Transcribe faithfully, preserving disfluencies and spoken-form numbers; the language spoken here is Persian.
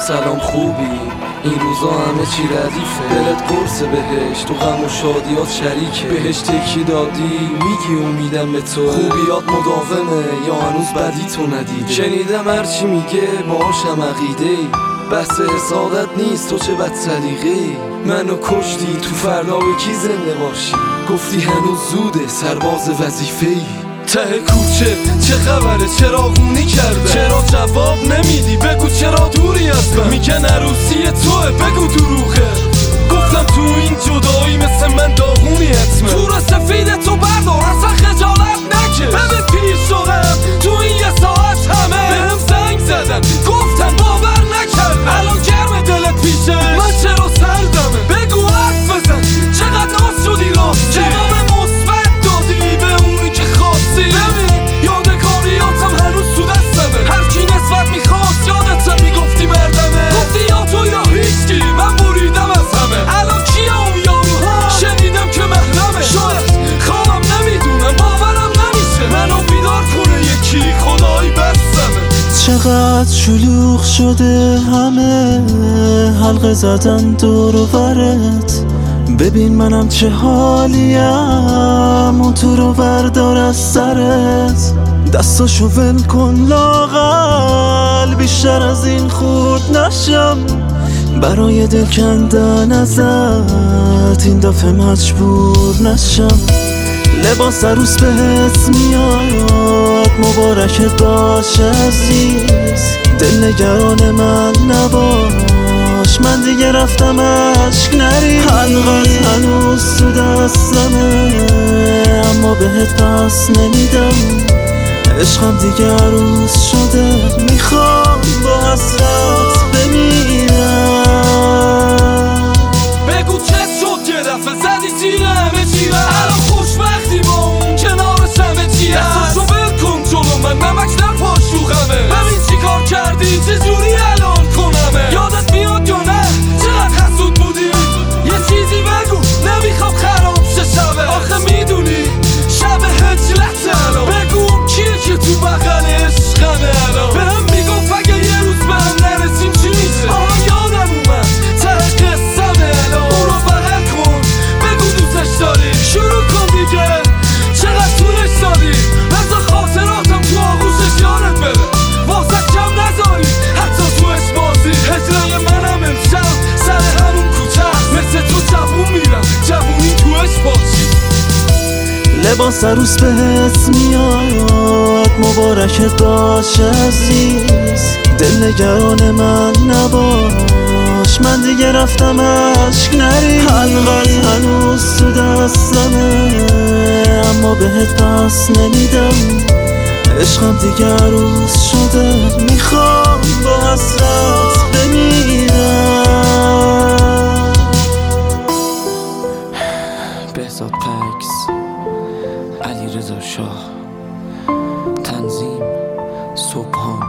سلام خوبی؟ این روزا همه چی ردیفه، دلت قرص بهشت تو غم و شادیات شریکه، بهش تکی دادی میگی امیدم به تو، خوبیات مداومه یا هنوز بدی تو ندیده؟ شنیدم هرچی میگه باهاشم عقیده ای، بحث حسادت نیست تو چه بد سلیقه‌ای، منو کشتی تو فردا به کی زنده باشی، گفتی هنوز زوده سرباز وظیفه‌ای. ته کوچه چه خبره چراغونی کرده، چرا جواب نمیدی بگو چرا دوری از من، میگن عروسی توه بگو دروغه، گفتم تو این جدایی مثل من داغونی حتمه، تور سفید تو بردار اصلا خجالت نکش، ببین پیر شدم تو این یه ساعت همه بهم زنگ زدن گفتن باور نکردم، الان گرم دلت پیشه من چرا سردمه، بگو حرف بزن چقدر ناز شدی راست، جواب مثبت دادی به اونی که خواستی، ببین یادگاریاتم هنوز تو دستمه، هر کی نسبت میخواست یادت میگفتی مردمه، گفتی یا تو یا هیچکی من بریدم از همه، الان کیه اون یاروها شنیدم که محرمه، شاید خوابم نمیدونم باورم نمیشه، منو بیدار کنه یکی خدایی بستمه. چقدر شلوغ شده همه حلقه زدن دور و برت، ببین منم چه حالیم اون تو رو بردار از سرت، دستاشو ول کن لاغل بیشتر از این خورد نشم، برای دل کندن ازت این دفعه مجبور نشم، لباس عروس بهت میاد مبارکت باشه عزیز، دل نگران من نباش من دیگه رفتم عشق نریز، حلقت هنوز تو دستمه اما بهت پس نمیدم، عشقم دیگه عروس شده میخوام با حسرت بمیرم، بگو چه شد که دفعه زدی زیر همه چی الان خوشبختی با اون کنارش همه چی دستاشو ول کن جلو من نمک در پاشوخمه، ببین چی کار کردی چجوری الان کنمه، یادت میاد یا نه چقدر حسود بودی، یه چیزی بگو نمیخوام خراب شه شبه، آخه میدونی شب هجلت الان، بگو کیه که تو بغل عشقمه الان، بهم میگفت اگه یه روز بهم نرسیم چی میشه، آها یادم اومد ته قصه‌مه الان، اون رو بغل کن بگو دوستش داری، شروع کن دیگه چقدر طولش دادی، بذار خاطراتم تو آغوشش یادت بره، واسه کم نذاری حتی تو بازی، هجله منم امشب سر همون کوچه مثل تو جوون میرم جوونی توش باشی، لباس عروس بهت میاد مبارکت باشه عزیز، دل نگران من نباش من دیگه رفتم عشق نریز، حلقت هنوز تو دستمه اما بهت پس نمیدم، عشقم دیگه عروس شده میخوام با حسرت بمیرم. بهزاد پکس، علیرضا شاه، تنظیم صبحان.